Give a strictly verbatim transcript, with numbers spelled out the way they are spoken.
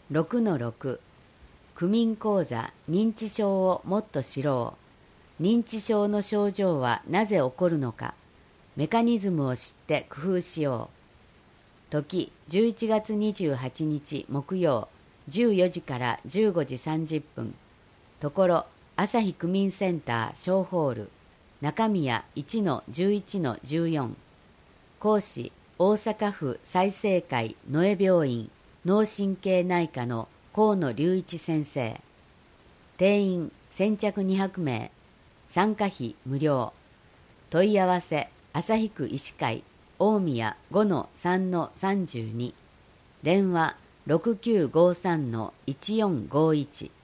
ろくのろく 区民講座認知症をもっと知ろう。認知症の症状はなぜ起こるのか。メカニズムを知って工夫しよう。時じゅういちがつにじゅうはちにち木曜じゅうよじからじゅうごじさんじゅっぷん。ところ朝日区民センター小ホール中宮 いちのじゅういちのじゅうよん。講師大阪府済生会野江病院脳神経内科の河野隆一先生。定員先着にひゃくめい。参加費無料。問い合わせ朝日区医師会大宮 ごのさんのさんじゅうに。電話 ろくきゅうごさんのいちよんごいち。